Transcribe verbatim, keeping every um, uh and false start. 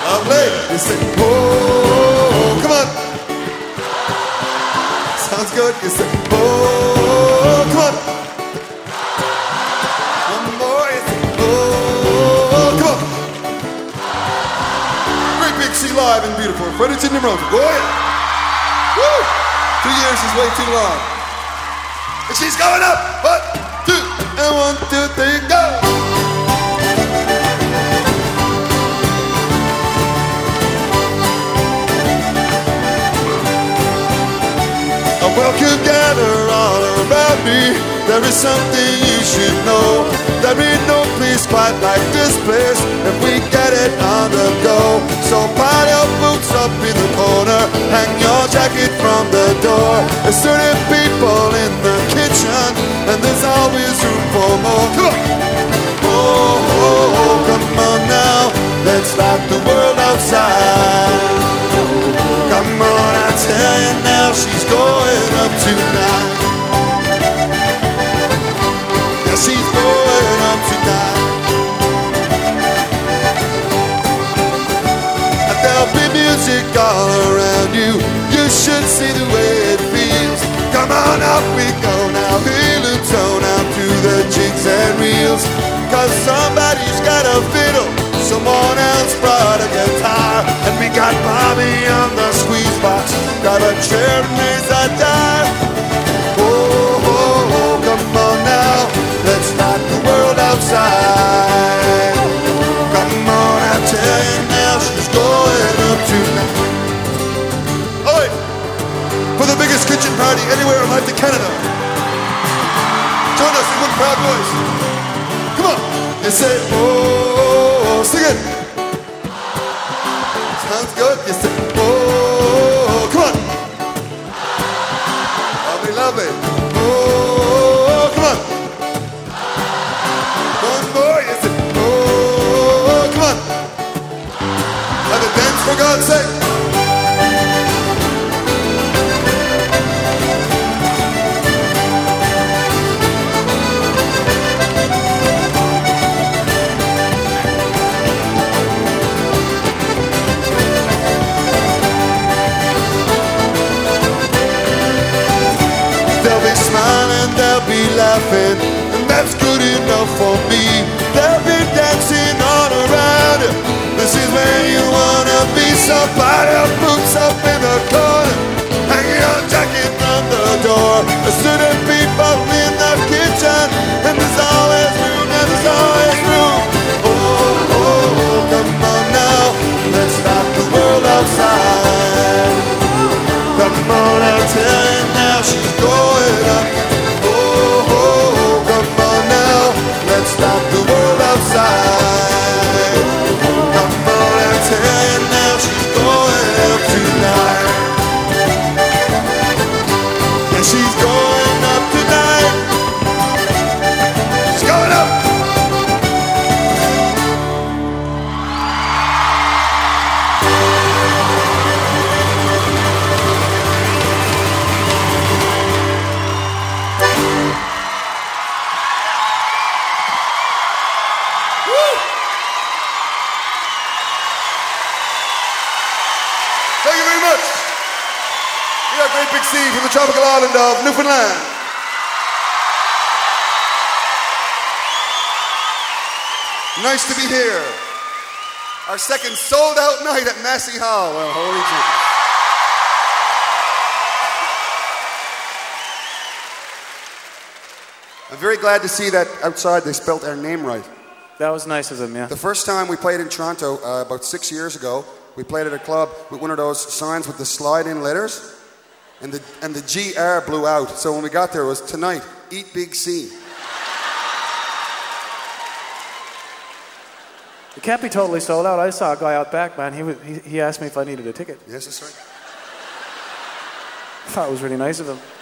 Lovely. You say, oh, come on. Sounds good. You say, oh, come on. One more. You say, oh, come on. Great big C live and beautiful. Fredericton New Brunswick. Go ahead. Woo! Two years is way too long. And she's going up. One, two, and one, two, three, go. Welcome, gather all around me. There is something you should know. There ain't no place quite like this place if we get it on the go. So pile your boots up in the corner, hang your jacket from the door. There's thirty people in the kitchen, and there's always room for more. Come on! Oh, oh, oh, come on now. Let's light the world outside. Come on, I tell you now, she's going up tonight. Yeah, she's going up tonight. And there'll be music all around you. You should see the way it feels. Come on, up we go now. Heel and toe now to the jigs and reels. Cause somebody's got a fiddle, someone else brought a guitar, and we got Bobby on the squeeze box, got a chair and raise a dive. Oh, oh, oh, come on now, let's light the world outside. Come on, I tell you now, she's going up tonight. Alright, for the biggest kitchen party anywhere in life to Canada. Join us in one proud voice. Come on, you say, oh, sing it. Sounds good. You say, oh, come on. Lovely, lovely. Oh, come on. One more. You say, oh, come on. Have a dance for God's sake. They'll be laughing, and that's good enough for me. They'll be dancing all around you. This is where you wanna be. So pile your boots up in the corner, hang your jacket from the door. There's certain people in the kitchen, and there's always room, and there's always room. Oh, oh, oh, come on now, let's stop the world outside. Come on, I'll tell you now, she's going up. Let's stop the world outside. Come on, I tell you now, she's going up tonight. And she's going up tonight. She's going up. Thank you very much. We are Great Big Sea from the tropical island of Newfoundland. Nice to be here. Our second sold out night at Massey Hall. Well, holy Jesus. I'm very glad to see that outside they spelt our name right. That was nice of them, yeah. The first time we played in Toronto, uh, about six years ago, we played at a club with one of those signs with the slide-in letters, and the and the G R blew out. So when we got there, it was tonight, eat Big C. It can't be totally sold out. I saw a guy out back, man. He was, he, he asked me if I needed a ticket. Yes, that's right. I thought it was really nice of him.